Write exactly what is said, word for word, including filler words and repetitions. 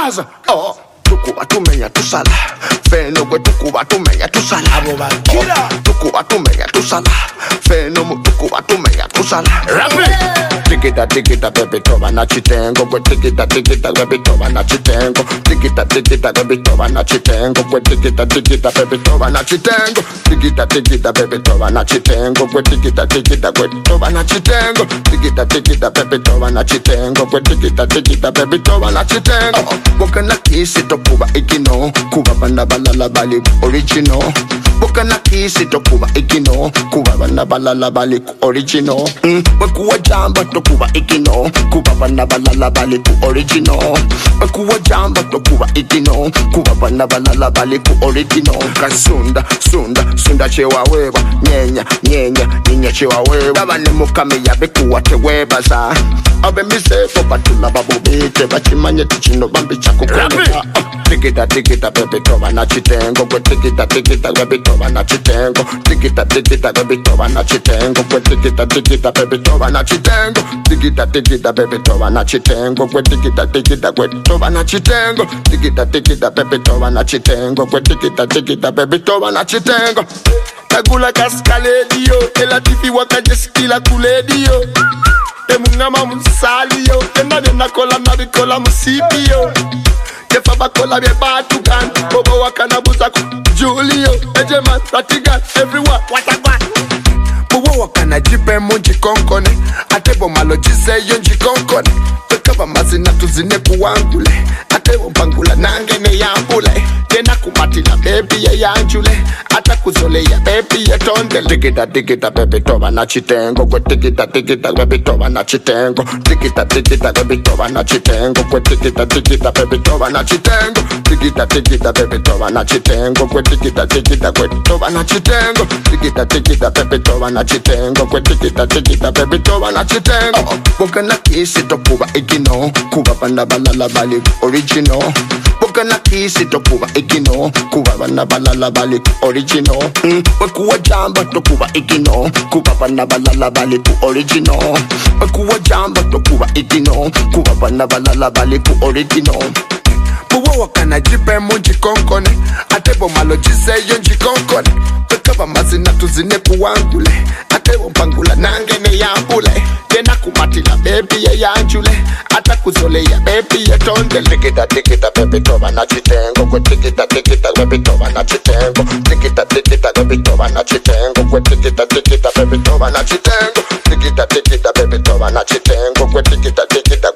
Gaza. Oh, tukuba tumenya tusala. Feno kwe tukuba tumenya tusala. Oh, tukuba tumenya tusala. Feno mu tukuba tumenya tusala. Rapi. Tikita tikita baby toba na chitengo. Kwe tikita tikita baby toba na chitengo. Tikita tikita baby toba na chitengo. Kwe tikita tikita baby toba na chitengo. Tikita tikita baby toba na chitengo. Kwe tikita tikita kwe toba na chitengo. Tikita tikita baby toba na chitengo. Kwe tikita tikita baby toba na chitengo. Boka na kisi to kuba ikino. Kuba banda balala bali original. Boka na kisi to kuba ikino. Kuba banda balala bali original. Mm. Wekuwa jamba to kuba ikino. Kuba banda balala bali original. Wekuwa jamba to kuba ikino. Kuba banda balala bali original. Kasunda sunda sunda chewa weba. Nyenya nyenya nyenya chewa weba. Dabane mukame yabe kuwa teweba za. Abe mise fopa tula babu bite. Bachimanye tichino bambi chako kwa. Tikita tikita baby toba na chitengo. Kwe tikita tikita baby toba na chitengo. Tikita tikita baby toba na chitengo. Kwe tikita tikita baby toba na chitengo. Tikita tikita baby toba na chitengo. Kwe tikita tikita kwe toba na chitengo. Tikita tikita baby toba na chitengo. Kwe tikita tikita baby toba na chitengo. Tagula kaskaledio. Ela tifi wakajesikila kuledio. Emungama musalio. Ena dena kola nabikola musipio. Kefa bakola be batukan. Bobo wakana buzaku Julio. Ejeman ratigan everyone. What a god. Bobo wakana jipe munji konkone. Atebo malo jise yonji konkone. Tekaba mazina tuzine kuwangule. Atebo pangula nangene yambule. Tena kumatila baby ya yanjule. Ata kuzole ya baby ya tondele. Tikita tikita baby toba na chitengo. Kwe tikita tikita baby toba na chitengo. Tikita tikita baby toba na chitengo. Kwe tikita tikita baby toba na chitengo. Tikita tikita baby toba na chitengo. Kwe tikita tikita kwe toba na chitengo. Tikita tikita baby toba na chitengo. Kwe tikita tikita baby toba na chitengo. Boka na kisi to kuba ikino. Kuba banda balala bali original. Boka na kisi to kuba ikino. Kuba banda balala bali original. Mm. Wekuwa jamba to kuba ikino. Kuba banda balala bali original. Wekuwa jamba to kuba ikino. Kuba banda balala bali original. Buwa wakana jipe munji konkone. Atebo malo jise yonji konkone. Tekaba mazina tuzine kuwangule. Atebo pangula nangene yambule. Tena kumatila baby ya yanjule. Ata kuzole ya baby ya tondele. Tikita tikita baby toba na chitengo. Kwe tikita tikita baby toba na chitengo. Tikita tikita baby toba na chitengo. Kwe tikita tikita baby toba na chitengo. Tikita tikita baby toba na chitengo. Kwe tikita tikita